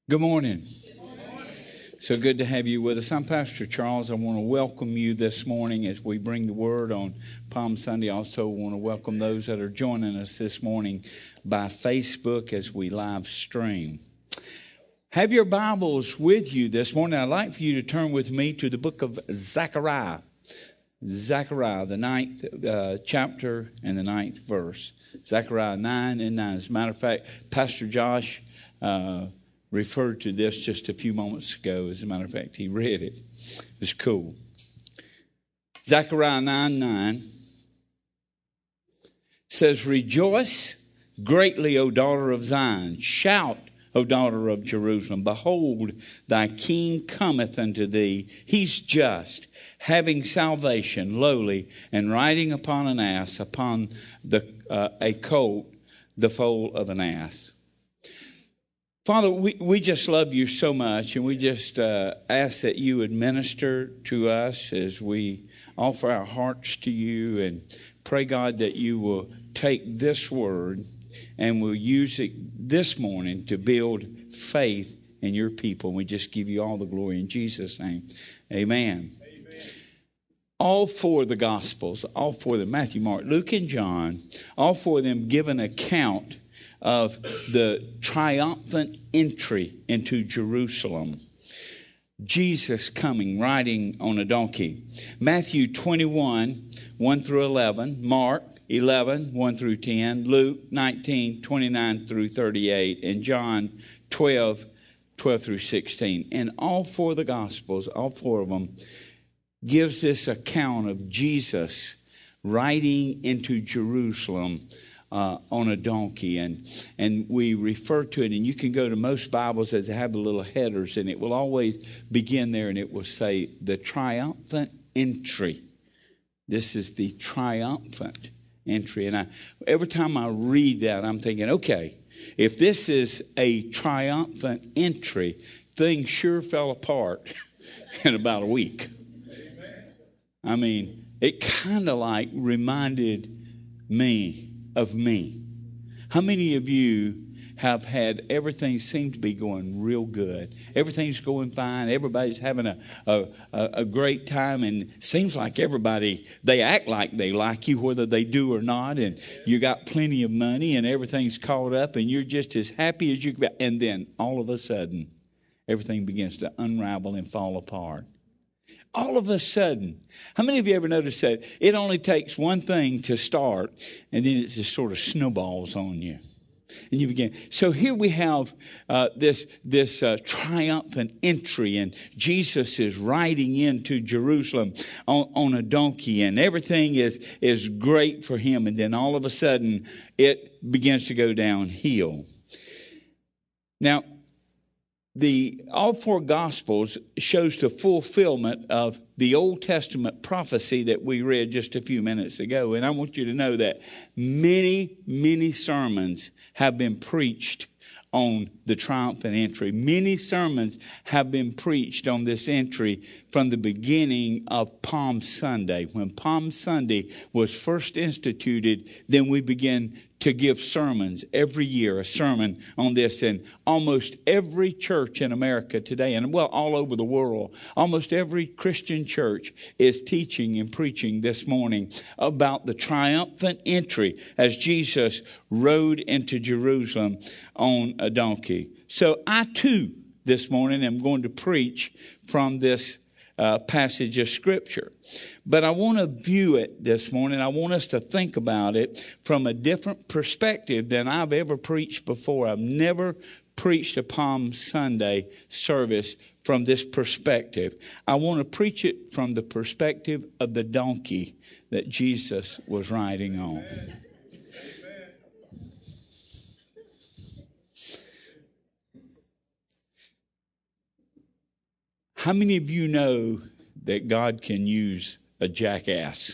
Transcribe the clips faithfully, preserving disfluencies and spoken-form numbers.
Good morning. So good to have you with us. I'm Pastor Charles. I want to welcome you this morning as we bring the word on Palm Sunday. I also want to welcome those that are joining us this morning by Facebook as we live stream. Have your Bibles with you this morning. I'd like for you to turn with me to the book of Zechariah. Zechariah, the ninth uh, chapter and the ninth verse. Zechariah nine and nine. As a matter of fact, Pastor Josh uh, referred to this just a few moments ago. As a matter of fact, he read it. It was cool. Zechariah nine nine says, "Rejoice greatly, O daughter of Zion. Shout, O daughter of Jerusalem. Behold, thy king cometh unto thee. He's just, having salvation, lowly, and riding upon an ass, upon the uh, a colt, the foal of an ass." Father, we, we just love you so much, and we just uh, ask that you would minister to us as we offer our hearts to you, and pray, God, that you will take this word and we'll use it this morning to build faith in your people. We just give you all the glory in Jesus' name. Amen. Amen. All four of the Gospels, all four of them, Matthew, Mark, Luke, and John, all four of them give an account of the triumphant entry into Jerusalem. Jesus coming, riding on a donkey. Matthew twenty-one, one through eleven. Mark eleven, one through ten. Luke nineteen, twenty-nine through thirty-eight. And John twelve, twelve through sixteen. And all four of the Gospels, all four of them, gives this account of Jesus riding into Jerusalem Uh, on a donkey, and and we refer to it, and you can go to most Bibles that have the little headers, and it will always begin there, and it will say the triumphant entry. This is the triumphant entry, and I every time I read that, I'm thinking, okay, if this is a triumphant entry, things sure fell apart in about a week. I mean, it kind of like reminded me of me. How many of you have had everything seem to be going real good? Everything's going fine. Everybody's having a, a, a great time, and seems like everybody, they act like they like you whether they do or not, and you got plenty of money and everything's caught up and you're just as happy as you can be. And then all of a sudden, everything begins to unravel and fall apart. All of a sudden. How many of you ever noticed that it only takes one thing to start, and then it just sort of snowballs on you? And you begin. So here we have uh, this this uh, triumphant entry, and Jesus is riding into Jerusalem on, on a donkey, and everything is is great for him. And then all of a sudden, it begins to go downhill. Now, The all four Gospels shows the fulfillment of the Old Testament prophecy that we read just a few minutes ago. And I want you to know that many, many sermons have been preached on the triumphant entry. Many sermons have been preached on this entry from the beginning of Palm Sunday. When Palm Sunday was first instituted, then we began to give sermons every year, a sermon on this. And almost every church in America today, and well, all over the world, almost every Christian church is teaching and preaching this morning about the triumphant entry as Jesus rode into Jerusalem on a donkey. So I too, this morning, am going to preach from this uh, passage of Scripture. But I want to view it this morning. I want us to think about it from a different perspective than I've ever preached before. I've never preached a Palm Sunday service from this perspective. I want to preach it from the perspective of the donkey that Jesus was riding on. Amen. How many of you know that God can use a jackass?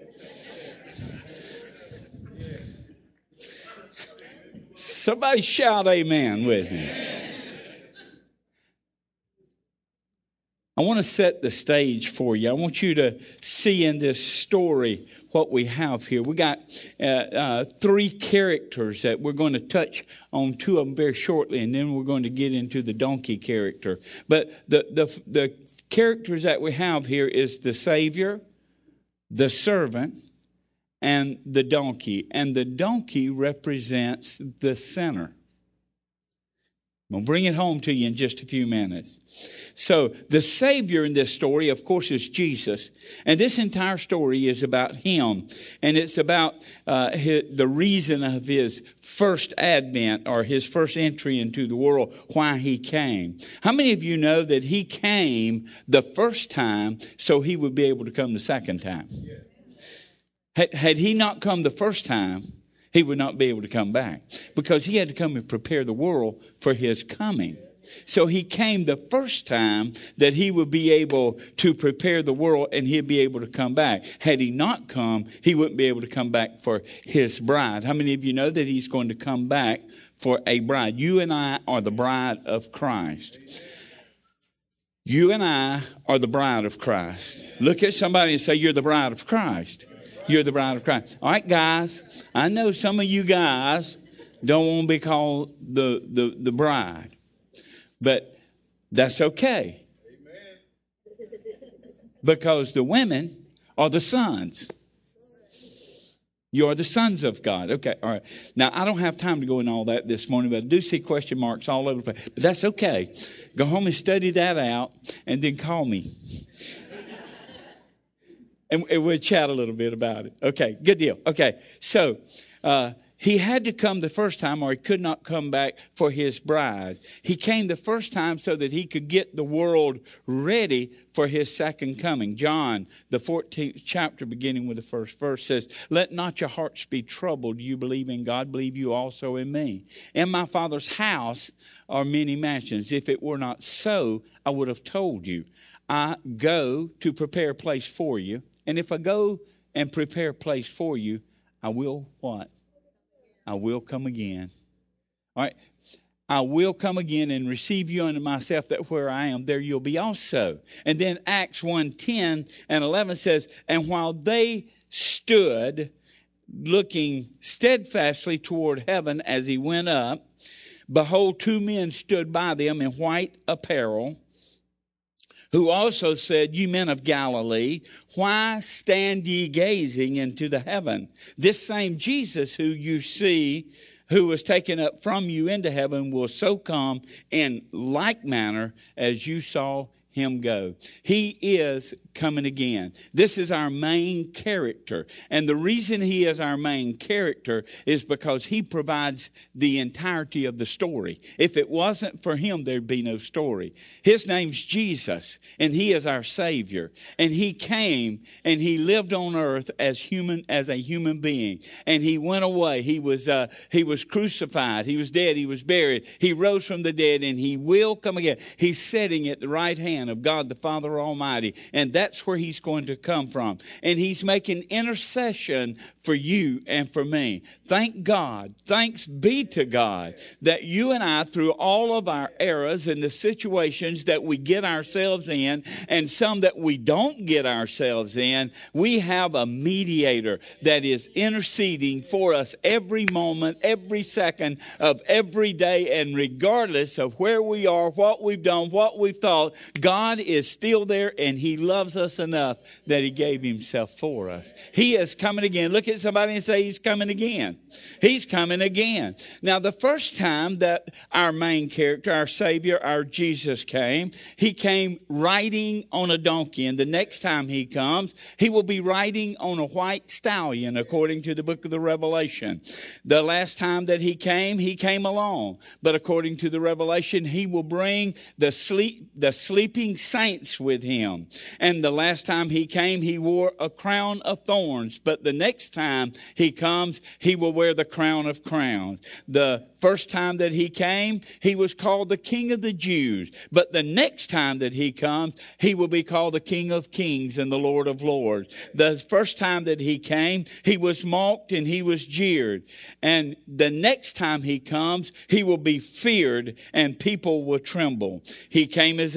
Somebody shout amen with me. I want to set the stage for you. I want you to see in this story what we have here. We got uh, uh, three characters that we're going to touch on, two of them very shortly, and then we're going to get into the donkey character. But the the, the characters that we have here is the Savior, the servant, and the donkey. And the donkey represents the sinner. I'm going to bring it home to you in just a few minutes. So the Savior in this story, of course, is Jesus. And this entire story is about Him. And it's about uh, his, the reason of His first advent or His first entry into the world, why He came. How many of you know that He came the first time so He would be able to come the second time? Had, had He not come the first time, He would not be able to come back, because He had to come and prepare the world for His coming. So He came the first time that He would be able to prepare the world, and He'd be able to come back. Had He not come, He wouldn't be able to come back for His bride. How many of you know that He's going to come back for a bride? You and I are the bride of Christ. You and I are the bride of Christ. Look at somebody and say, you're the bride of Christ. You're the bride of Christ. All right, guys, I know some of you guys don't want to be called the, the, the bride, but that's okay. Amen. Because the women are the sons. You are the sons of God. Okay, all right. Now, I don't have time to go into all that this morning, but I do see question marks all over the place. But that's okay. Go home and study that out, and then call me. And we'll chat a little bit about it. Okay, good deal. Okay, so uh, He had to come the first time, or He could not come back for His bride. He came the first time so that He could get the world ready for His second coming. John, the fourteenth chapter, beginning with the first verse, says, let not your hearts be troubled. You believe in God, believe you also in me. In my Father's house are many mansions. If it were not so, I would have told you. I go to prepare a place for you. And if I go and prepare a place for you, I will what? I will come again. All right. I will come again and receive you unto myself, that where I am, there you'll be also. And then Acts one ten and eleven says, and while they stood looking steadfastly toward heaven as He went up, behold, two men stood by them in white apparel, who also said, you men of Galilee, why stand ye gazing into the heaven? This same Jesus who you see, who was taken up from you into heaven, will so come in like manner as you saw Him go. He is coming again. This is our main character. And the reason He is our main character is because He provides the entirety of the story. If it wasn't for Him, there'd be no story. His name's Jesus, and He is our Savior. And He came and He lived on earth as human, as a human being. And He went away. He was, uh, He was crucified. He was dead. He was buried. He rose from the dead, and He will come again. He's sitting at the right hand of God the Father Almighty. And that's where He's going to come from. And He's making intercession for you and for me. Thank God. Thanks be to God that you and I, through all of our errors and the situations that we get ourselves in, and some that we don't get ourselves in, we have a mediator that is interceding for us every moment, every second of every day. And regardless of where we are, what we've done, what we've thought, God is still there, and He loves us enough that He gave Himself for us. He is coming again. Look at somebody and say, He's coming again. He's coming again. Now, the first time that our main character, our Savior, our Jesus came, He came riding on a donkey. And the next time He comes, He will be riding on a white stallion, according to the book of the Revelation. The last time that He came, He came alone. But according to the Revelation, He will bring the sleep, the sleeping saints with Him. And the last time He came, He wore a crown of thorns. But the next time He comes, He will wear the crown of crowns. The first time that He came, He was called the King of the Jews. But the next time that He comes, He will be called the King of Kings and the Lord of Lords. The first time that He came, He was mocked and He was jeered. And the next time He comes, He will be feared and people will tremble. He came as a man,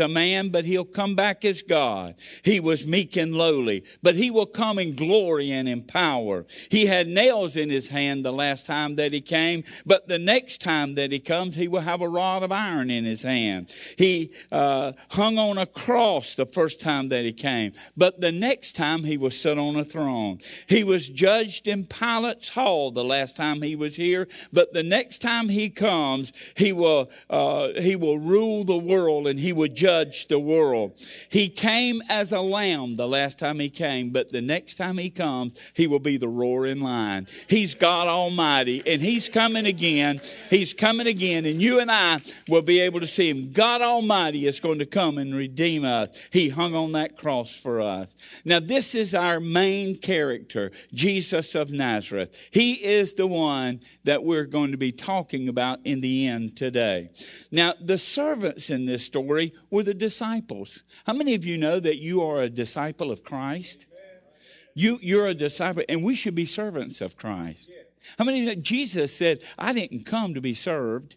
but he'll come back as God. He was meek and lowly, but he will come in glory and in power. He had nails in his hand the last time that he came, but the next time that he comes, he will have a rod of iron in his hand. He uh, hung on a cross the first time that he came, but the next time he will sit on a throne. He was judged in Pilate's hall the last time he was here, but the next time he comes, he will uh, he will rule the world and he will judge the world. He came as a lamb the last time he came, but the next time he comes, he will be the roaring lion. He's God Almighty, and he's coming again. He's coming again, and you and I will be able to see him. God Almighty is going to come and redeem us. He hung on that cross for us. Now, this is our main character, Jesus of Nazareth. He is the one that we're going to be talking about in the end today. Now, the servants in this story were the disciples. How many of you know that you are a disciple of Christ? You, you're a disciple, and we should be servants of Christ. How many of you know Jesus said, I didn't come to be served.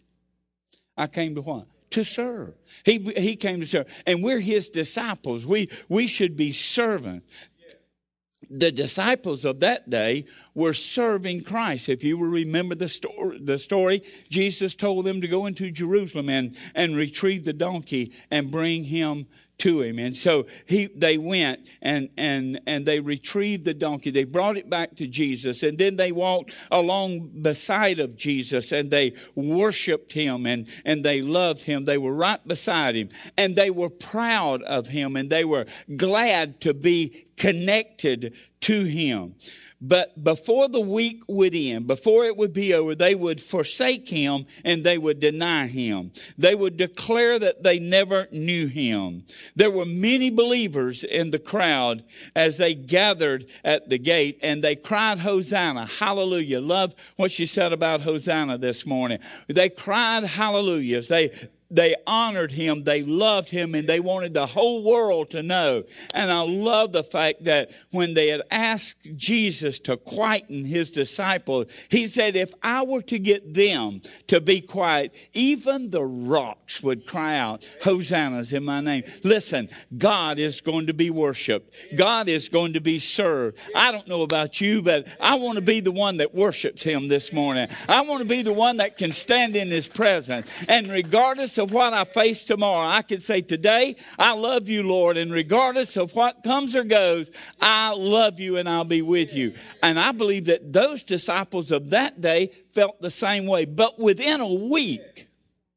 I came to what? To serve. He, he came to serve. And we're his disciples. We, we should be servants. The disciples of that day were serving Christ. If you will remember the story, the story, Jesus told them to go into Jerusalem and, and retrieve the donkey and bring him to him. And so he they went and, and, and they retrieved the donkey. They brought it back to Jesus. And then they walked along beside of Jesus and they worshiped him and, and they loved him. They were right beside him. And they were proud of him and they were glad to be connected to him. But before the week would end, before it would be over, they would forsake him and they would deny him. They would declare that they never knew him. There were many believers in the crowd as they gathered at the gate and they cried, Hosanna, hallelujah. Love what she said about Hosanna this morning. They cried hallelujah. They They honored him, they loved him, and they wanted the whole world to know. And I love the fact that when they had asked Jesus to quieten his disciples, he said, if I were to get them to be quiet, even the rocks would cry out, Hosanna's in my name. Listen, God is going to be worshiped. God is going to be served. I don't know about you, but I want to be the one that worships him this morning. I want to be the one that can stand in his presence. And regardless of what I face tomorrow, I can say, today, I love you, Lord. And regardless of what comes or goes, I love you and I'll be with you. And I believe that those disciples of that day felt the same way. But within a week,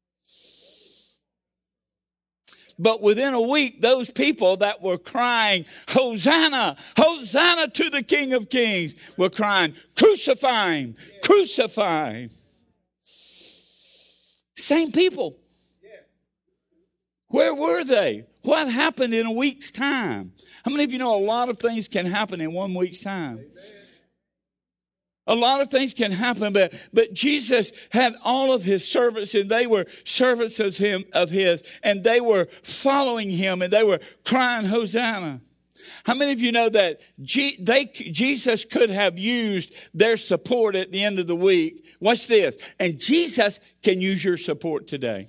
But within a week, those people that were crying, Hosanna, Hosanna to the King of Kings, were crying, crucify him, crucify him. Same people. Where were they? What happened in a week's time? How many of you know a lot of things can happen in one week's time? A lot of things can happen, but, but Jesus had all of his servants, and they were servants of him, of his, and they were following him, and they were crying, Hosanna. How many of you know that G, they, Jesus could have used their support at the end of the week? Watch this. And Jesus can use your support today.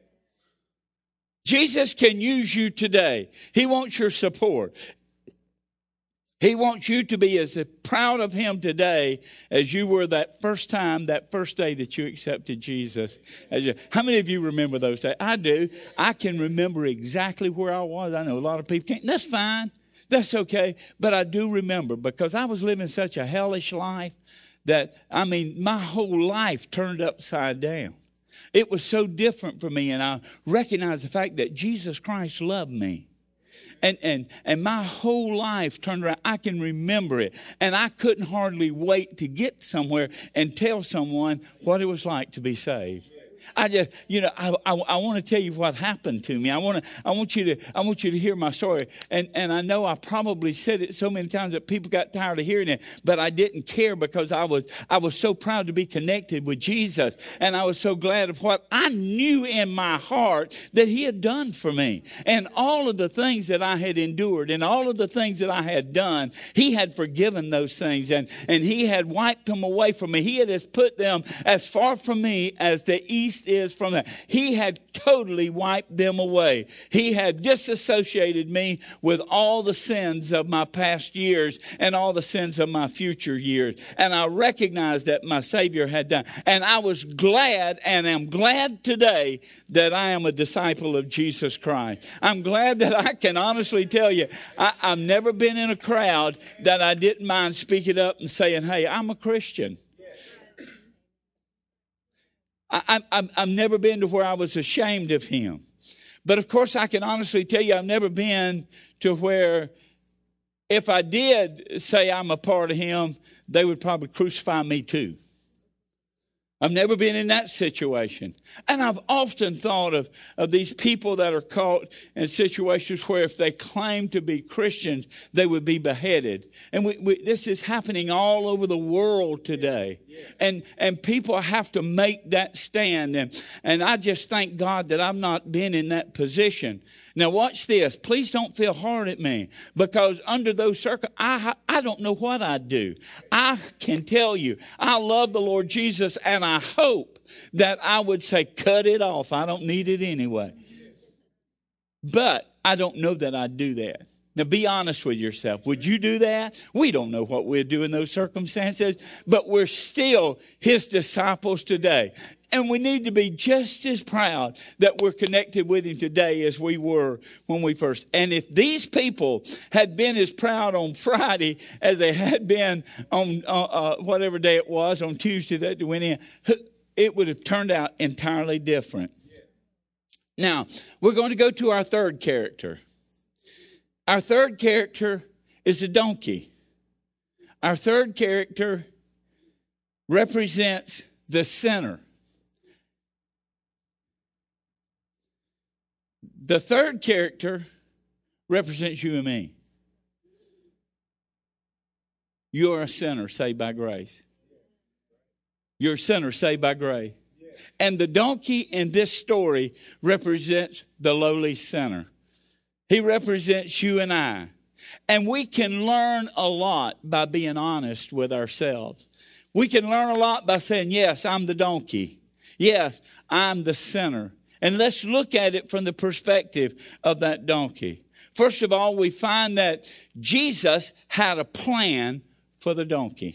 Jesus can use you today. He wants your support. He wants you to be as proud of him today as you were that first time, that first day that you accepted Jesus. As you, how many of you remember those days? I do. I can remember exactly where I was. I know a lot of people can't. That's fine. That's okay. But I do remember, because I was living such a hellish life that, I mean, my whole life turned upside down. It was so different for me, and I recognized the fact that Jesus Christ loved me. And, and, and my whole life turned around. I can remember it. And I couldn't hardly wait to get somewhere and tell someone what it was like to be saved. I just, you know, I, I, I want to tell you what happened to me. I want to, I want you to, I want you to hear my story. And, and I know I probably said it so many times that people got tired of hearing it, but I didn't care, because I was, I was so proud to be connected with Jesus. And I was so glad of what I knew in my heart that he had done for me. And all of the things that I had endured and all of the things that I had done, he had forgiven those things, and, and he had wiped them away from me. He had put them as far from me as the east east is from that. He had totally wiped them away. He had disassociated me with all the sins of my past years and all the sins of my future years. And I recognized that my Savior had done. And I was glad and am glad today that I am a disciple of Jesus Christ. I'm glad that I can honestly tell you, I, I've never been in a crowd that I didn't mind speaking up and saying, hey, I'm a Christian. I, I, I've never been to where I was ashamed of him. But of course, I can honestly tell you, I've never been to where if I did say I'm a part of him, they would probably crucify me too. I've never been in that situation. And I've often thought of, of these people that are caught in situations where if they claim to be Christians, they would be beheaded. And we, we, this is happening all over the world today. And, and people have to make that stand. And, and I just thank God that I've not been in that position. Now watch this. Please don't feel hard at me, because under those circumstances, I, I don't know what I'd do. I can tell you, I love the Lord Jesus, and I hope that I would say, cut it off. I don't need it anyway. But I don't know that I'd do that. Now be honest with yourself. Would you do that? We don't know what we'd do in those circumstances, but we're still his disciples today. And we need to be just as proud that we're connected with him today as we were when we first. And if these people had been as proud on Friday as they had been on uh, uh, whatever day it was, on Tuesday that they went in, it would have turned out entirely different. Now, we're going to go to our third character. Our third character is a donkey. Our third character represents the sinner. The third character represents you and me. You're a sinner saved by grace. You're a sinner saved by grace. And the donkey in this story represents the lowly sinner. He represents you and I. And we can learn a lot by being honest with ourselves. We can learn a lot by saying, yes, I'm the donkey. Yes, I'm the sinner. And let's look at it from the perspective of that donkey. First of all, we find that Jesus had a plan for the donkey.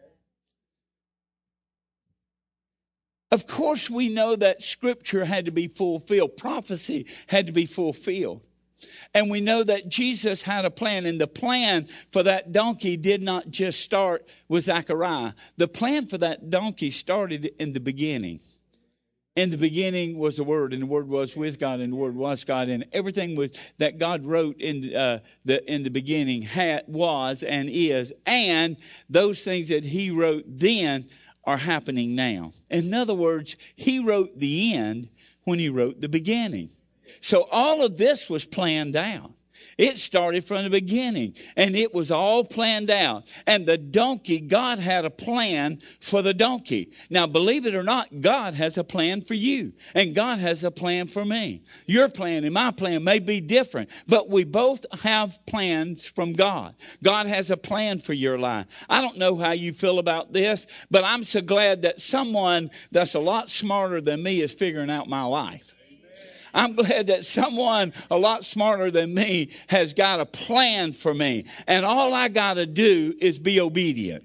Of course, we know that Scripture had to be fulfilled. Prophecy had to be fulfilled. And we know that Jesus had a plan. And the plan for that donkey did not just start with Zechariah. The plan for that donkey started in the beginning. In the beginning was the Word, and the Word was with God, and the Word was God, and everything was, that God wrote in uh, the in the beginning had, was and is, and those things that He wrote then are happening now. In other words, He wrote the end when He wrote the beginning. So all of this was planned out. It started from the beginning, and it was all planned out. And the donkey, God had a plan for the donkey. Now, believe it or not, God has a plan for you, and God has a plan for me. Your plan and my plan may be different, but we both have plans from God. God has a plan for your life. I don't know how you feel about this, but I'm so glad that someone that's a lot smarter than me is figuring out my life. I'm glad that someone a lot smarter than me has got a plan for me. And all I got to do is be obedient.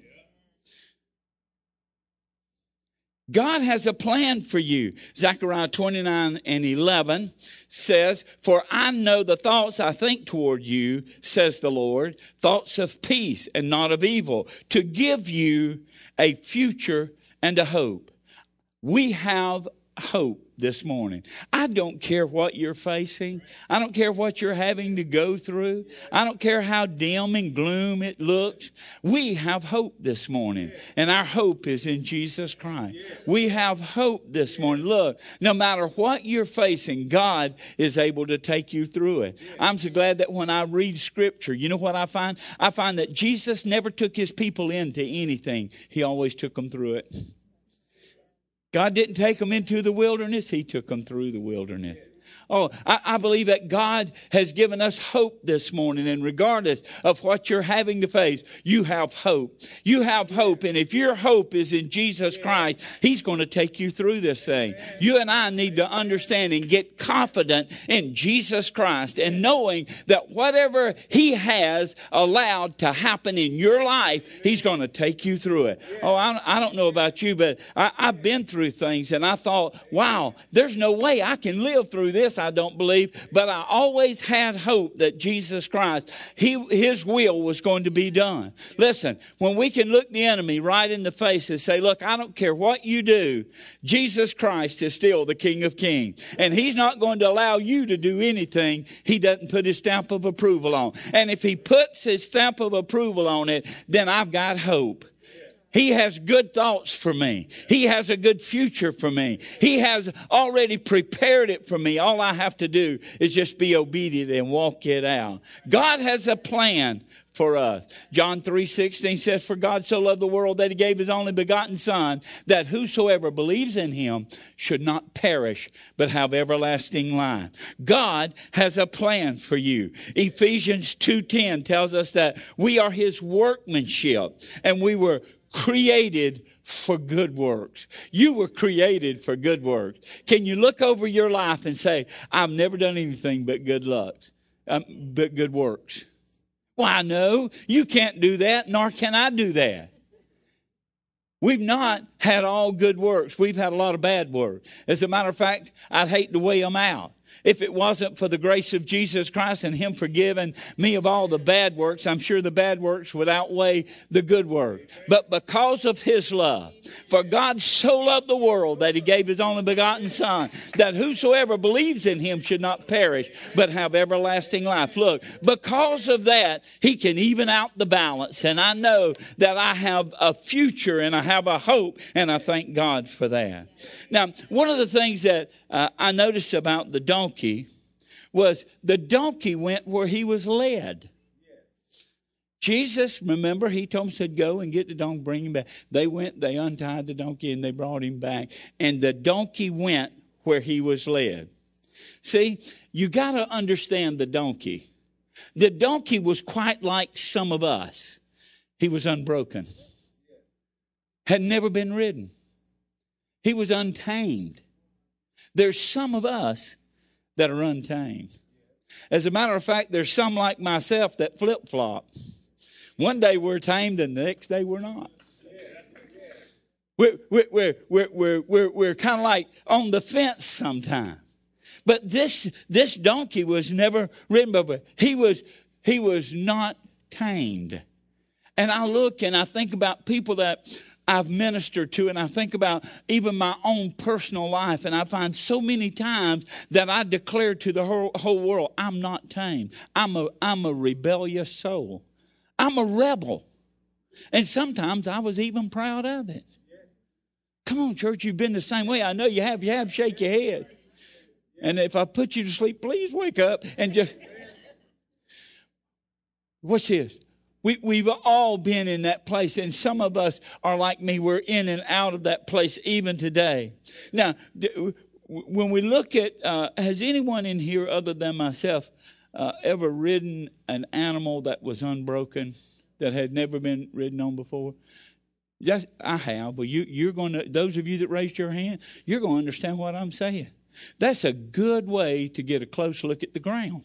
God has a plan for you. Zechariah twenty-nine and eleven says, "For I know the thoughts I think toward you, says the Lord, thoughts of peace and not of evil, to give you a future and a hope." We have hope this morning. I don't care what you're facing. I don't care what you're having to go through. I don't care how dim and gloom it looks. We have hope this morning, and our hope is in Jesus Christ. We have hope this morning. Look, no matter what you're facing, God is able to take you through it. I'm so glad that when I read Scripture, you know what I find? I find that Jesus never took his people into anything. He always took them through it. God didn't take them into the wilderness. He took them through the wilderness. Oh, I, I believe that God has given us hope this morning. And regardless of what you're having to face, you have hope. You have hope. And if your hope is in Jesus Christ, He's going to take you through this thing. You and I need to understand and get confident in Jesus Christ and knowing that whatever He has allowed to happen in your life, He's going to take you through it. Oh, I, I don't know about you, but I, I've been through things and I thought, wow, there's no way I can live through this. I don't believe, but I always had hope that Jesus Christ, he, His will was going to be done. Listen, when we can look the enemy right in the face and say, look, I don't care what you do, Jesus Christ is still the King of Kings. And He's not going to allow you to do anything He doesn't put His stamp of approval on. And if He puts His stamp of approval on it, then I've got hope. He has good thoughts for me. He has a good future for me. He has already prepared it for me. All I have to do is just be obedient and walk it out. God has a plan for us. John three sixteen says, for God so loved the world that He gave His only begotten Son, that whosoever believes in Him should not perish, but have everlasting life. God has a plan for you. Ephesians two ten tells us that we are His workmanship, and we were created for good works. You were created for good works. Can you look over your life and say, I've never done anything but good looks, um, but good works? Why, no, you can't do that, nor can I do that. We've not had all good works. We've had a lot of bad works. As a matter of fact, I'd hate to weigh them out. If it wasn't for the grace of Jesus Christ and Him forgiving me of all the bad works, I'm sure the bad works would outweigh the good work. But because of His love, for God so loved the world that He gave His only begotten Son, that whosoever believes in Him should not perish, but have everlasting life. Look, because of that, He can even out the balance. And I know that I have a future and I have a hope, and I thank God for that. Now, one of the things that uh, I noticed about the donkey was the donkey went where he was led. Jesus, remember, He told them, said, go and get the donkey, bring him back. They went, they untied the donkey, and they brought him back. And the donkey went where he was led. See, you got to understand the donkey. The donkey was quite like some of us. He was unbroken. Had never been ridden. He was untamed. There's some of us that are untamed. As a matter of fact, there's some like myself that flip-flop. One day we're tamed and the next day we're not. We're, we're, we're, we're, we're, we're, we're kind of like on the fence sometimes. But this, this donkey was never ridden before. He was, he was not tamed. And I look and I think about people that I've ministered to, and I think about even my own personal life, and I find so many times that I declare to the whole, whole world, I'm not tamed. I'm a, I'm a rebellious soul. I'm a rebel. And sometimes I was even proud of it. Come on, church, you've been the same way. I know you have. You have. Shake your head. And if I put you to sleep, please wake up and just... What's this? We, we've all been in that place, and some of us are like me. We're in and out of that place even today. Now, when we look at, uh, has anyone in here other than myself uh, ever ridden an animal that was unbroken, that had never been ridden on before? Yes, I have. Well, you, you're going to, those of you that raised your hand, you're going to understand what I'm saying. That's a good way to get a close look at the ground.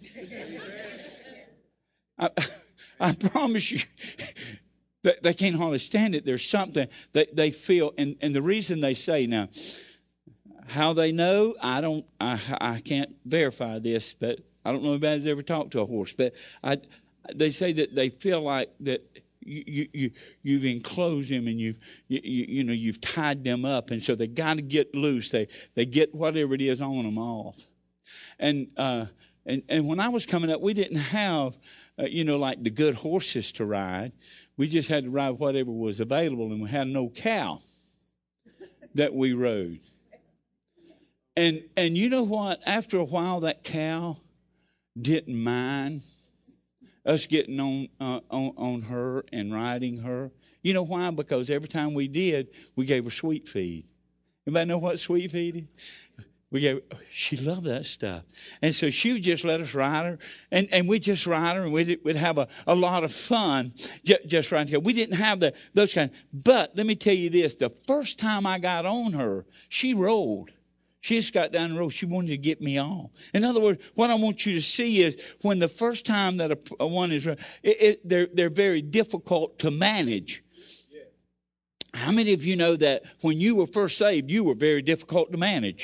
I, I promise you, they can't hardly stand it. There's something that they feel, and, and the reason they say, now, how they know, I don't, I, I can't verify this, but I don't know if anybody's ever talked to a horse, but I, they say that they feel like that you, you, you you've enclosed them and you've, you, you, you know, you've tied them up, and so they got to get loose. They, they get whatever it is on them off, and uh, and and when I was coming up, we didn't have. Uh, you know, like the good horses to ride. We just had to ride whatever was available, and we had no cow that we rode. And and you know what? After a while, that cow didn't mind us getting on uh, on on her and riding her. You know why? Because every time we did, we gave her sweet feed. Anybody know what sweet feed is? We go, she loved that stuff. And so she would just let us ride her. And, and we'd just ride her, and we'd, we'd have a, a lot of fun just, just riding here. We didn't have the those kind. But let me tell you this. The first time I got on her, she rolled. She just got down the road. She wanted to get me off. In other words, what I want you to see is when the first time that a, a one is, it, it, they're, they're very difficult to manage. How many of you know that when you were first saved, you were very difficult to manage?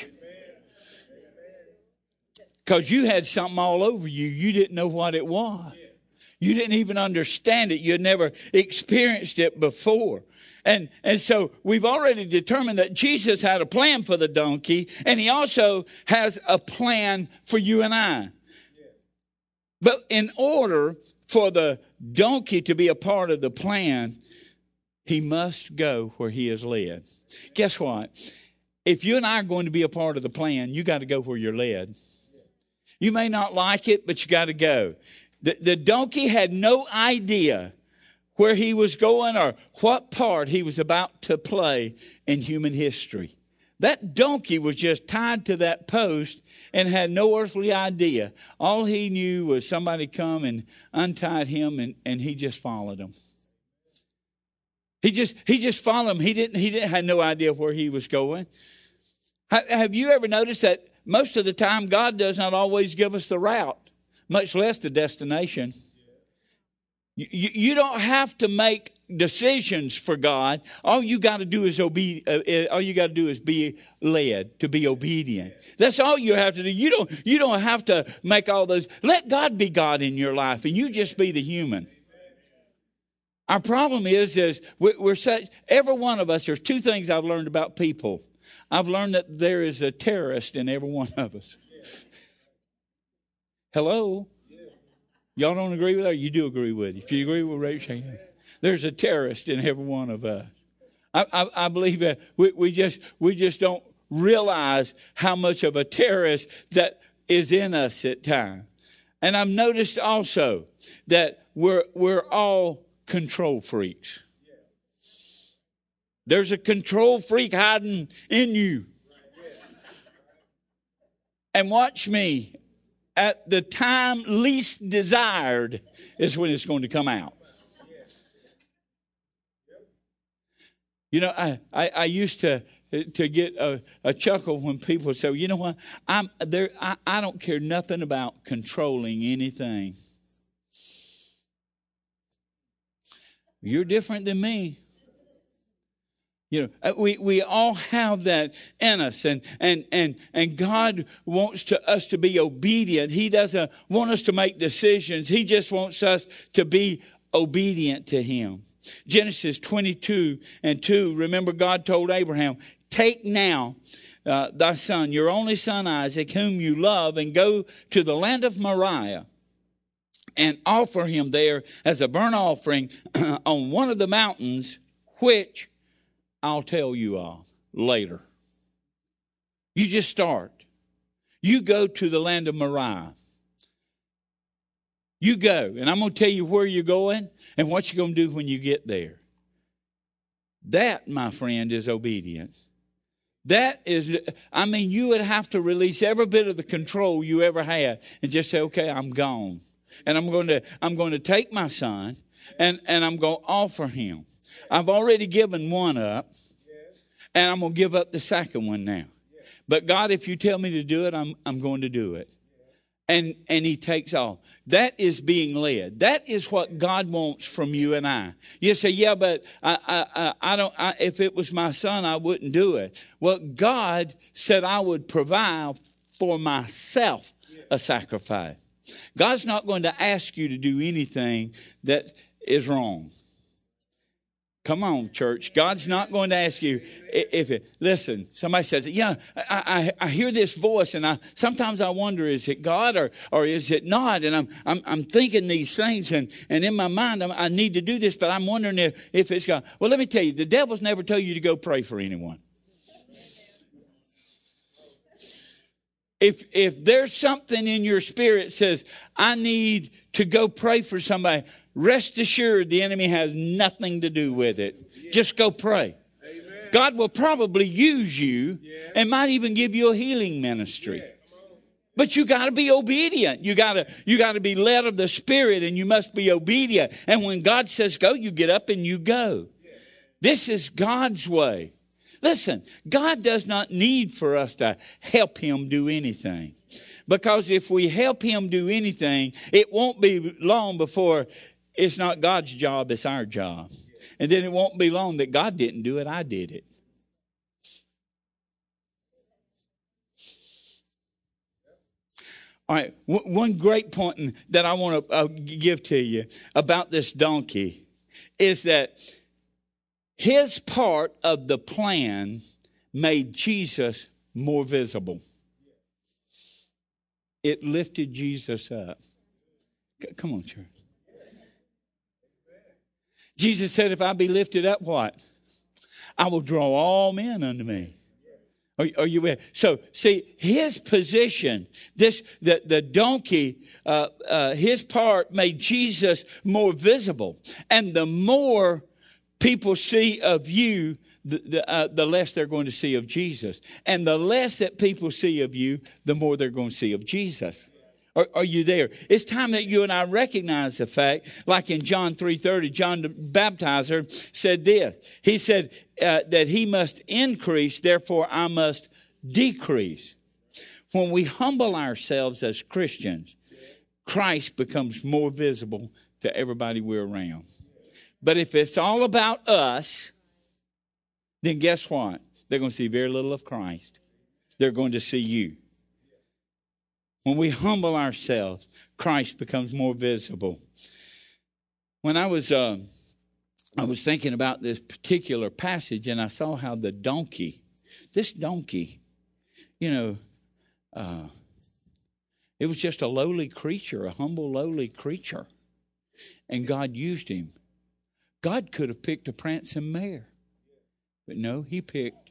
Because you had something all over you. You didn't know what it was. You didn't even understand it. You had never experienced it before. And, and so we've already determined that Jesus had a plan for the donkey, and he also has a plan for you and I. But in order for the donkey to be a part of the plan, he must go where he is led. Guess what? If you and I are going to be a part of the plan, you got to go where you're led. You may not like it, but you got to go. The, the donkey had no idea where he was going or what part he was about to play in human history. That donkey was just tied to that post and had no earthly idea. All he knew was somebody come and untied him, and, and he just followed them. He just he just followed him. He didn't he didn't had no idea where he was going. Have you ever noticed that most of the time God does not always give us the route, much less the destination? You, you, you don't have to make decisions for God. All you got to do is obe- uh, all you got to do is be led, to be obedient. That's all you have to do. You don't you don't have to make all those. Let God be God in your life, and you just be the human. Our problem is, is we're such, every one of us, there's two things I've learned about people. I've learned that there is a terrorist in every one of us. Hello? Y'all don't agree with that? Or you do agree with it? If you agree with raise your hand. There's a terrorist in every one of us. I, I, I believe that we, we just we just don't realize how much of a terrorist that is in us at times. And I've noticed also that we're we're all control freaks. There's a control freak hiding in you. And watch me. At the time least desired is when it's going to come out. You know, I, I, I used to to get a, a chuckle when people say, you know what, I'm there. I, I don't care nothing about controlling anything. You're different than me. You know, we, we all have that in us, and, and, and, and God wants to, us to be obedient. He doesn't want us to make decisions. He just wants us to be obedient to Him. Genesis twenty-two and two, remember God told Abraham, take now uh, thy son, your only son Isaac, whom you love, and go to the land of Moriah and offer him there as a burnt offering on one of the mountains, which I'll tell you of later. You just start. You go to the land of Moriah. You go, and I'm going to tell you where you're going and what you're going to do when you get there. That, my friend, is obedience. That is, I mean, you would have to release every bit of the control you ever had and just say, okay, I'm gone. And I'm going to, I'm going to take my son and, and I'm going to offer him. I've already given one up, and I'm going to give up the second one now. But God, if you tell me to do it, I'm I'm going to do it. And and He takes off. That is being led. That is what God wants from you and I. You say, yeah, but I I I don't. I, if it was my son, I wouldn't do it. Well, God said I would provide for myself a sacrifice. God's not going to ask you to do anything that is wrong. Come on, church. God's not going to ask you if it. Listen, somebody says, yeah, I, I, I hear this voice, and I sometimes I wonder, is it God or or is it not? And I'm I'm, I'm thinking these things, and, and in my mind, I'm, I need to do this, but I'm wondering if, if it's God. Well, let me tell you, the devil's never told you to go pray for anyone. If if there's something in your spirit that says, I need to go pray for somebody, rest assured the enemy has nothing to do with it. Just go pray. Amen. God will probably use you and might even give you a healing ministry. But you got to be obedient. You got to you got to be led of the Spirit, and you must be obedient. And when God says go, you get up and you go. This is God's way. Listen, God does not need for us to help him do anything. Because if we help him do anything, it won't be long before it's not God's job, it's our job. And then it won't be long that God didn't do it, I did it. All right, one great point that I want to uh, give to you about this donkey is that his part of the plan made Jesus more visible. It lifted Jesus up. Come on, church. Jesus said, if I be lifted up, what? I will draw all men unto me. Are, are you with? So, see, his position, this the, the donkey, uh, uh, his part made Jesus more visible. And the more people see of you, the, the, uh, the less they're going to see of Jesus. And the less that people see of you, the more they're going to see of Jesus. Are, are you there? It's time that you and I recognize the fact, like in John three thirty, John the Baptizer said this. He said uh, that he must increase, therefore I must decrease. When we humble ourselves as Christians, Christ becomes more visible to everybody we're around. But if it's all about us, then guess what? They're going to see very little of Christ. They're going to see you. When we humble ourselves, Christ becomes more visible. When I was uh, I was thinking about this particular passage, and I saw how the donkey, this donkey, you know, uh, it was just a lowly creature, a humble, lowly creature. And God used him. God could have picked a prancing mare. But no, he picked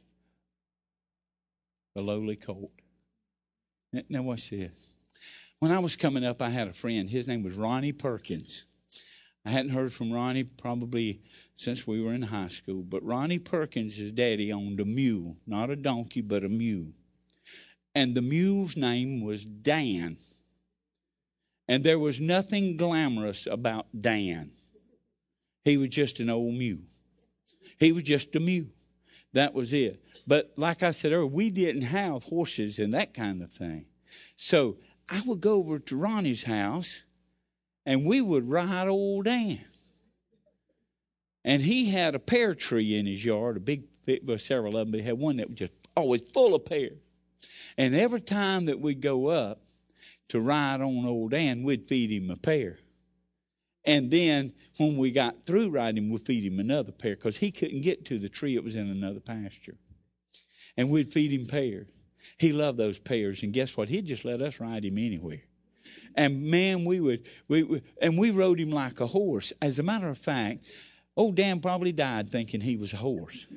a lowly colt. Now watch this. When I was coming up, I had a friend. His name was Ronnie Perkins. I hadn't heard from Ronnie probably since we were in high school. But Ronnie Perkins, his daddy, owned a mule. Not a donkey, but a mule. And the mule's name was Dan. And there was nothing glamorous about Dan. He was just an old mule. He was just a mule. That was it. But like I said earlier, we didn't have horses and that kind of thing. So I would go over to Ronnie's house and we would ride old Dan. And he had a pear tree in his yard, a big, well, several of them, but he had one that was just always full of pears. And every time that we'd go up to ride on old Dan, we'd feed him a pear. And then when we got through riding him, we'd feed him another pear because he couldn't get to the tree. It was in another pasture. And we'd feed him pears. He loved those pears. And guess what? He'd just let us ride him anywhere. And man, we would, we would, and we rode him like a horse. As a matter of fact, old Dan probably died thinking he was a horse.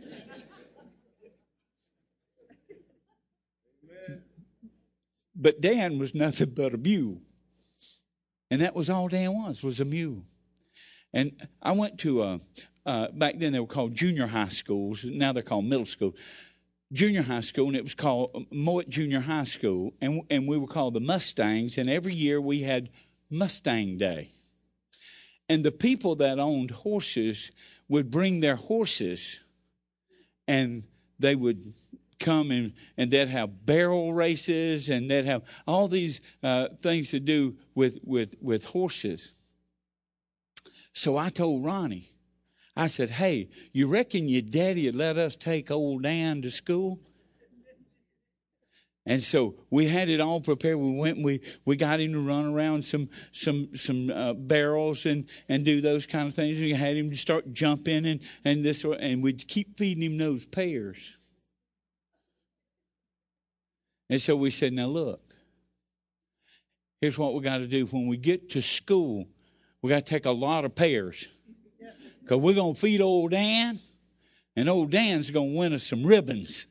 But Dan was nothing but a mule. And that was all Dan was, was a mule. And I went to, a, uh, back then they were called junior high schools. Now they're called middle school. Junior high school, and it was called Mowat Junior High School. And, and we were called the Mustangs. And every year we had Mustang Day. And the people that owned horses would bring their horses. And they would come and, and they'd have barrel races, and they'd have all these uh, things to do with, with, with horses. So I told Ronnie, I said, hey, you reckon your daddy would let us take old Dan to school? And so we had it all prepared. We went and we, we got him to run around some some some uh, barrels and, and do those kind of things. We had him to start jumping and, and this, and we'd keep feeding him those pears. And so we said, now look, here's what we got to do. When we get to school, we got to take a lot of pears. Because we're going to feed old Dan, and old Dan's going to win us some ribbons.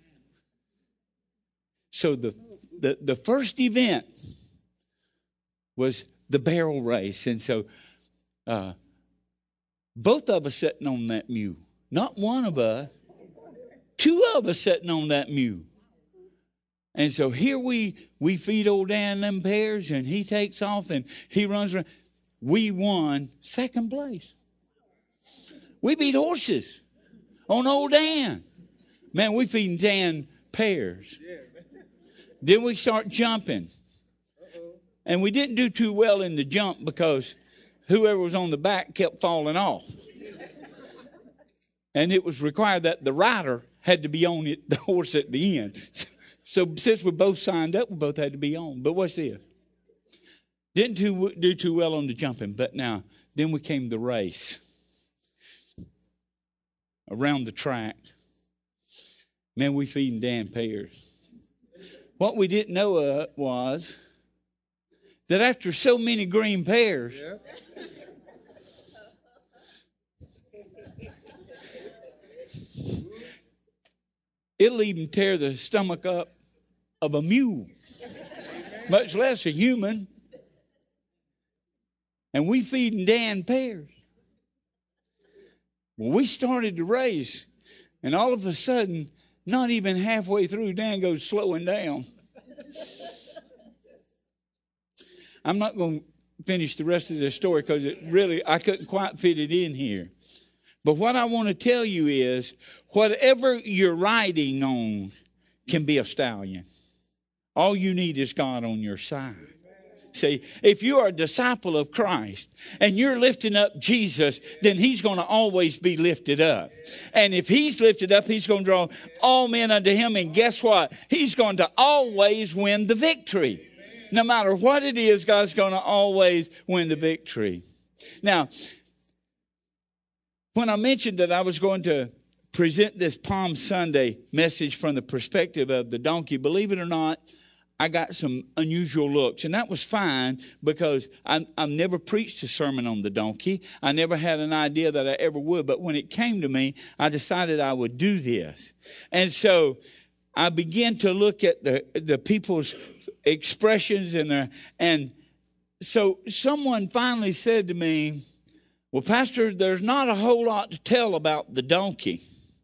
So the, the, the first event was the barrel race. And so uh, both of us sitting on that mule. Not one of us Two of us sitting on that mule. And so here we we feed old Dan them pears, and he takes off and he runs around. We won second place. We beat horses on old Dan. Man, we feeding Dan pears. Then we start jumping. And we didn't do too well in the jump because whoever was on the back kept falling off. And it was required that the rider had to be on it, the horse at the end. So since we both signed up, we both had to be on. But what's this? Didn't too, do too well on the jumping. But now, then we came the race. Around the track. Man, we feeding Dan pears. What we didn't know uh, was that after so many green pears, yeah. It'll even tear the stomach up of a mule, much less a human. And we feeding Dan pears. Well, we started the race, and all of a sudden, not even halfway through, Dan goes slowing down. I'm not going to finish the rest of the story because it really, I couldn't quite fit it in here. But what I want to tell you is, whatever you're riding on can be a stallion. All you need is God on your side. See, if you are a disciple of Christ and you're lifting up Jesus, then he's going to always be lifted up. And if he's lifted up, he's going to draw all men unto him. And guess what? He's going to always win the victory. No matter what it is, God's going to always win the victory. Now, when I mentioned that I was going to present this Palm Sunday message from the perspective of the donkey, believe it or not, I got some unusual looks, and that was fine because I, I've never preached a sermon on the donkey. I never had an idea that I ever would, but when it came to me, I decided I would do this. And so I began to look at the, the people's expressions, and their, and so someone finally said to me, well, Pastor, there's not a whole lot to tell about the donkey.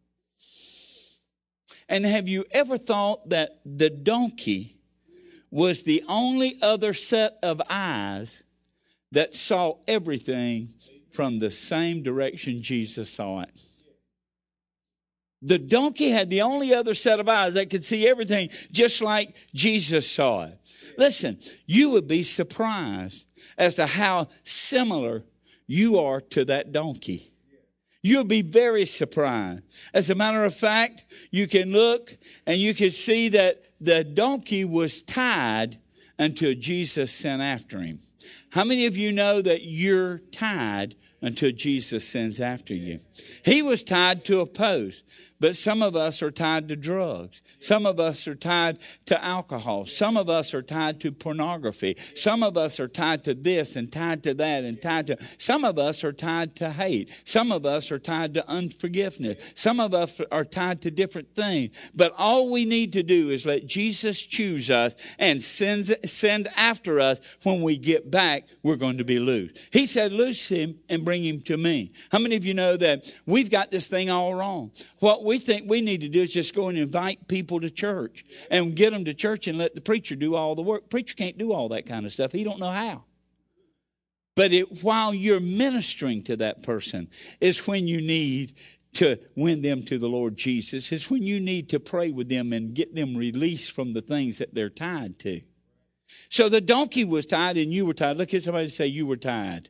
And have you ever thought that the donkey was the only other set of eyes that saw everything from the same direction Jesus saw it? The donkey had the only other set of eyes that could see everything just like Jesus saw it. Listen, you would be surprised as to how similar you are to that donkey. You'll be very surprised. As a matter of fact, you can look and you can see that the donkey was tied until Jesus sent after him. How many of you know that you're tied until Jesus sends after you? He was tied to a post, but some of us are tied to drugs. Some of us are tied to alcohol. Some of us are tied to pornography. Some of us are tied to this and tied to that and tied to... Some of us are tied to hate. Some of us are tied to unforgiveness. Some of us are tied to different things. But all we need to do is let Jesus choose us and send, send after us. When we get back, we're going to be loose. He said, loose him and bring him to me. How many of you know that we've got this thing all wrong? What we think we need to do is just go and invite people to church and get them to church and let the preacher do all the work. Preacher can't do all that kind of stuff. He don't know how. But it, while you're ministering to that person is when you need to win them to the Lord Jesus. It's when you need to pray with them and get them released from the things that they're tied to. So the donkey was tied and you were tied. Look at somebody say you were tied.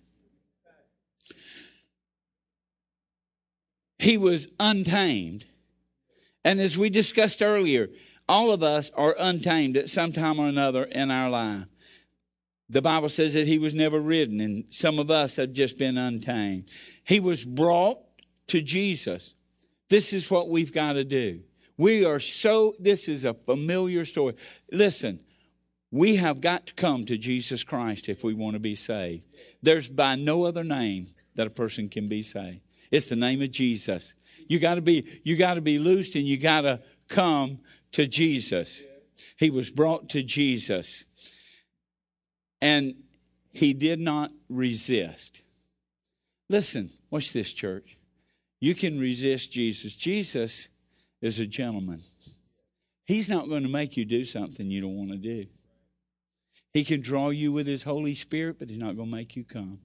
He was untamed. And as we discussed earlier, all of us are untamed at some time or another in our life. The Bible says that he was never ridden, and some of us have just been untamed. He was brought to Jesus. This is what we've got to do. We are so, this is a familiar story. Listen, we have got to come to Jesus Christ if we want to be saved. There's by no other name that a person can be saved. It's the name of Jesus. You got to be, you got to be loosed and you got to come to Jesus. He was brought to Jesus. And he did not resist. Listen, watch this, church. You can resist Jesus. Jesus is a gentleman. He's not going to make you do something you don't want to do. He can draw you with His Holy Spirit, but He's not going to make you come.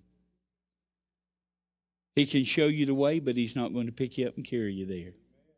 He can show you the way, but He's not going to pick you up and carry you there.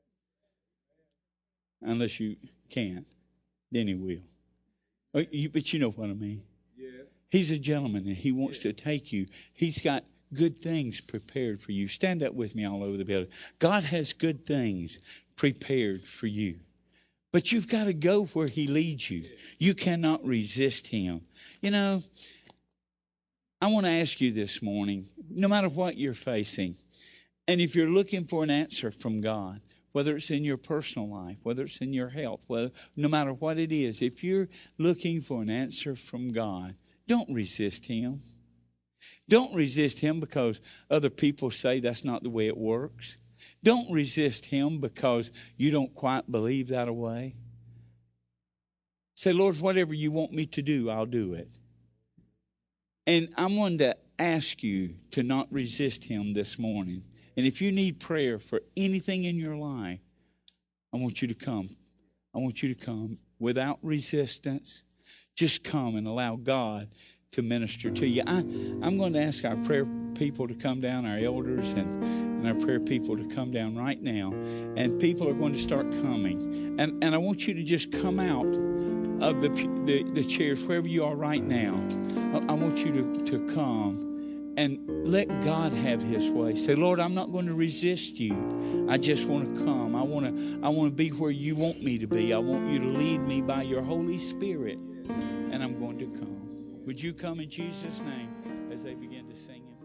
Unless you can't, then He will. But you know what I mean. Yeah. He's a gentleman, and He wants yeah. to take you. He's got good things prepared for you. Stand up with me all over the building. God has good things prepared for you. But you've got to go where He leads you. You cannot resist Him. You know, I want to ask you this morning, no matter what you're facing, and if you're looking for an answer from God, whether it's in your personal life, whether it's in your health, whether, no matter what it is, if you're looking for an answer from God, don't resist Him. Don't resist Him because other people say that's not the way it works. Don't resist Him because you don't quite believe that way. Say, Lord, whatever you want me to do, I'll do it. And I'm wanting to ask you to not resist Him this morning. And if you need prayer for anything in your life, I want you to come. I want you to come without resistance. Just come and allow God to minister to you. I, I'm going to ask our prayer people to come down, our elders and, and our prayer people to come down right now. And people are going to start coming. And, and I want you to just come out of the, the, the chairs, wherever you are right now. I, I want you to, to come and let God have His way. Say, Lord, I'm not going to resist you. I just want to come. I want to, I want to be where you want me to be. I want you to lead me by your Holy Spirit. And I'm going to come. Would you come in Jesus' name as they begin to sing Him?